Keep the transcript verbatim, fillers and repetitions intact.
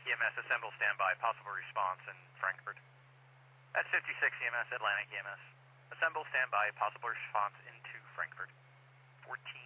Atlantic E M S, assemble, standby, possible response in Frankfurt. That's fifty-six E M S, Atlantic E M S. Assemble, standby, possible response into Frankfurt. fourteen